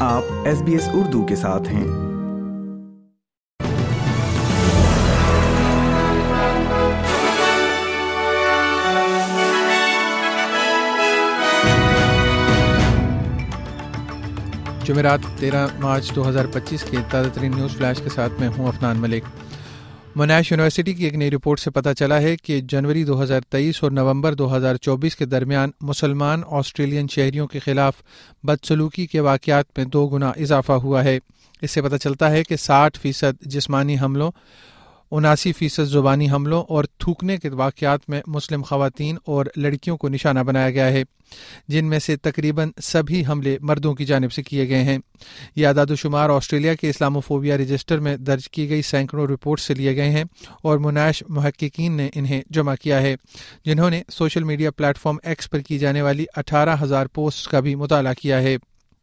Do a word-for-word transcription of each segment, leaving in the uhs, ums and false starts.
آپ S B S Urdu کے ساتھ ہیں۔ جمعرات تیرہ مارچ دو ہزار پچیس کے تازہ ترین نیوز فلیش کے ساتھ میں ہوں عفنان ملک۔ موناش یونیورسٹی کی ایک نئی رپورٹ سے پتہ چلا ہے کہ جنوری دو ہزار تیئیس اور نومبر دو ہزار چوبیس کے درمیان مسلمان آسٹریلین شہریوں کے خلاف بدسلوکی کے واقعات میں دو گنا اضافہ ہوا ہے۔ اس سے پتہ چلتا ہے کہ ساٹھ فیصد جسمانی حملوں، اناسی فیصد زبانی حملوں اور تھوکنے کے واقعات میں مسلم خواتین اور لڑکیوں کو نشانہ بنایا گیا ہے، جن میں سے تقریباً سبھی حملے مردوں کی جانب سے کیے گئے ہیں۔ یہ اعداد و شمار آسٹریلیا کے اسلاموفوبیا رجسٹر میں درج کی گئی سینکڑوں رپورٹ سے لیے گئے ہیں اور موناش محققین نے انہیں جمع کیا ہے، جنہوں نے social media platform X پر کی جانے والی اٹھارہ ہزار پوسٹ کا بھی مطالعہ کیا ہے۔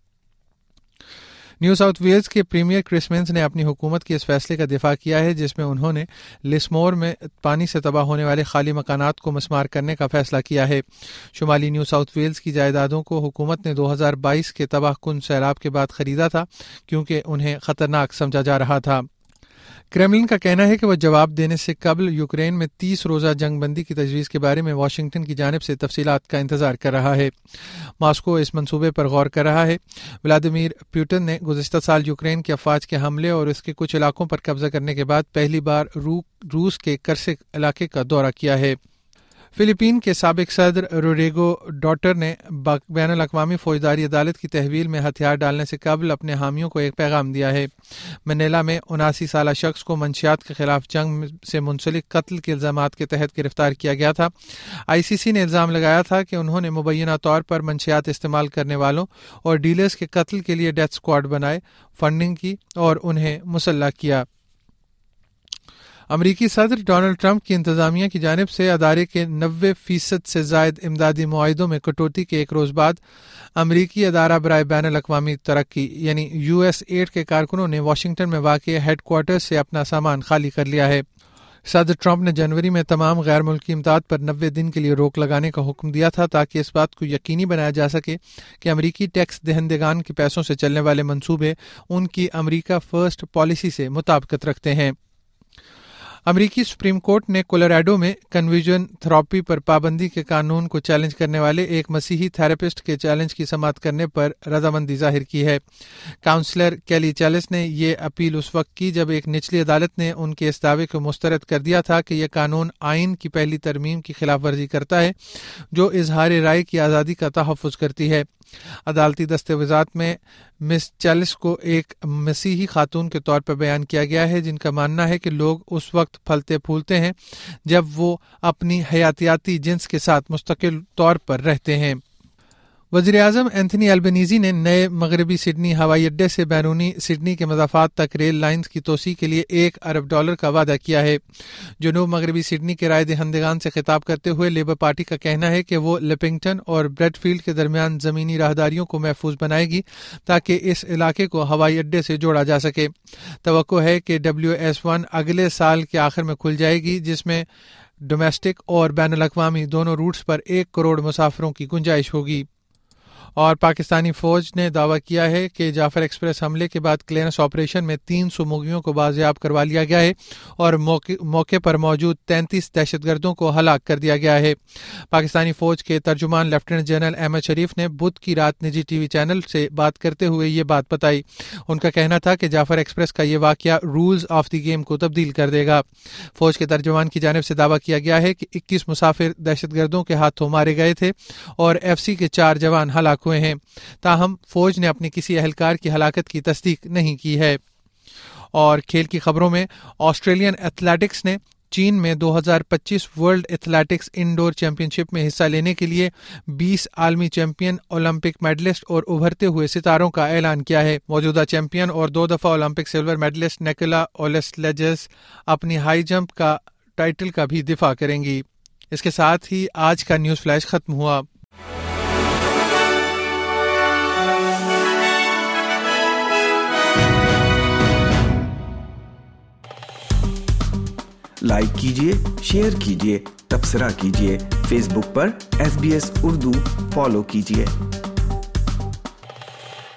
نیو ساؤتھ ویلز کے پریمیئر کرس مینز نے اپنی حکومت کے اس فیصلے کا دفاع کیا ہے جس میں انہوں نے لسمور میں پانی سے تباہ ہونے والے خالی مکانات کو مسمار کرنے کا فیصلہ کیا ہے۔ شمالی نیو ساؤتھ ویلز کی جائیدادوں کو حکومت نے دو ہزار بائیس کے تباہ کن سیلاب کے بعد خریدا تھا کیونکہ انہیں خطرناک سمجھا جا رہا تھا۔ کریملن کا کہنا ہے کہ وہ جواب دینے سے قبل یوکرین میں تیس روزہ جنگ بندی کی تجویز کے بارے میں واشنگٹن کی جانب سے تفصیلات کا انتظار کر رہا ہے۔ ماسکو اس منصوبے پر غور کر رہا ہے۔ ولادیمیر پوٹن نے گزشتہ سال یوکرین کے افواج کے حملے اور اس کے کچھ علاقوں پر قبضہ کرنے کے بعد پہلی بار روس کے کرسک علاقے کا دورہ کیا ہے۔ فلپین کے سابق صدر روڈریگو ڈوٹر نے بین الاقوامی فوجداری عدالت کی تحویل میں ہتھیار ڈالنے سے قبل اپنے حامیوں کو ایک پیغام دیا ہے۔ منیلا میں اناسی سالہ شخص کو منشیات کے خلاف جنگ سے منسلک قتل کے الزامات کے تحت گرفتار کیا گیا تھا۔ آئی سی سی نے الزام لگایا تھا کہ انہوں نے مبینہ طور پر منشیات استعمال کرنے والوں اور ڈیلرز کے قتل کے لیے ڈیتھ اسکواڈ بنائے، فنڈنگ کی اور انہیں مسلح کیا۔ امریکی صدر ڈونلڈ ٹرمپ کی انتظامیہ کی جانب سے ادارے کے نوے فیصد سے زائد امدادی معاہدوں میں کٹوتی کے ایک روز بعد امریکی ادارہ برائے بین الاقوامی ترقی یعنی یو ایس ایڈ کے کارکنوں نے واشنگٹن میں واقع ہیڈ کوارٹر سے اپنا سامان خالی کر لیا ہے۔ صدر ٹرمپ نے جنوری میں تمام غیر ملکی امداد پر نوے دن کے لیے روک لگانے کا حکم دیا تھا تاکہ اس بات کو یقینی بنایا جا سکے کہ امریکی ٹیکس دہندگان کے پیسوں سے چلنے والے منصوبے ان کی امریکہ فرسٹ پالیسی سے مطابقت رکھتے ہیں۔ امریکی سپریم کورٹ نے کولاراڈو میں کنورژن تھراپی پر پابندی کے قانون کو چیلنج کرنے والے ایک مسیحی تھراپسٹ کے چیلنج کی سماعت کرنے پر رضامندی ظاہر کی ہے۔ کاؤنسلر کیلی چیلس نے یہ اپیل اس وقت کی جب ایک نچلی عدالت نے ان کے اس دعوے کو مسترد کر دیا تھا کہ یہ قانون آئین کی پہلی ترمیم کی خلاف ورزی کرتا ہے جو اظہار رائے کی آزادی کا تحفظ کرتی ہے۔ عدالتی دستاویزات میں مس چیلس کو ایک مسیحی خاتون کے طور پر بیان کیا گیا ہے جن کا ماننا ہے کہ لوگ اس وقت پھلتے پھولتے ہیں جب وہ اپنی حیاتیاتی جنس کے ساتھ مستقل طور پر رہتے ہیں۔ وزیر اعظم اینتھنی البنیزی نے نئے مغربی سڈنی ہوائی اڈے سے بیرونی سڈنی کے مسافات تک ریل لائنز کی توسیع کے لیے ایک ارب ڈالر کا وعدہ کیا ہے۔ جنوب مغربی سڈنی کے رائے دہندگان سے خطاب کرتے ہوئے لیبر پارٹی کا کہنا ہے کہ وہ لپنگٹن اور بریڈ فیلڈ کے درمیان زمینی راہداریوں کو محفوظ بنائے گی تاکہ اس علاقے کو ہوائی اڈے سے جوڑا جا سکے۔ توقع ہے کہ ڈبلیو ایس ون اگلے سال کے آخر میں کھل جائے گی جس میں ڈومیسٹک اور بین الاقوامی دونوں روٹس پر ایک کروڑ مسافروں کی گنجائش ہوگی۔ اور پاکستانی فوج نے دعویٰ کیا ہے کہ جعفر ایکسپریس حملے کے بعد کلیئرنس آپریشن میں تین سو مغیوں کو بازیاب کروا لیا گیا ہے اور موقع, موقع پر موجود تینتیس دہشت گردوں کو ہلاک کر دیا گیا ہے۔ پاکستانی فوج کے ترجمان لیفٹیننٹ جنرل احمد شریف نے بدھ کی رات نجی ٹی وی چینل سے بات کرتے ہوئے یہ بات بتائی۔ ان کا کہنا تھا کہ جعفر ایکسپریس کا یہ واقعہ رولز آف دی گیم کو تبدیل کر دے گا۔ فوج کے ترجمان کی جانب سے دعویٰ کیا گیا ہے کہ اکیس مسافر دہشت گردوں کے ہاتھوں مارے گئے تھے اور ایف سی کے چار جوان ہلاک ہوئے ہیں، تاہم فوج نے اپنے کسی اہلکار کی ہلاکت کی تصدیق نہیں کی ہے۔ اور کھیل کی خبروں میں آسٹریلین ایتھلیٹکس نے چین میں دو ہزار پچیس world athletics indoor championship میں حصہ لینے کے لیے بیس عالمی چیمپئن، اولمپک میڈلسٹ اور ابھرتے ہوئے ستاروں کا اعلان کیا ہے۔ موجودہ چیمپئن اور دو دفعہ Olympic silver medallist Nicola Olyslagers اپنی ہائی جمپ کا ٹائٹل کا بھی دفاع کریں گی۔ اس کے ساتھ ہی آج کا نیوز فلیش ختم ہوا۔ لائک کیجیے، شیئر کیجیے، تبصرہ کیجیے، فیس بک پر S B S Urdu follow کیجیے۔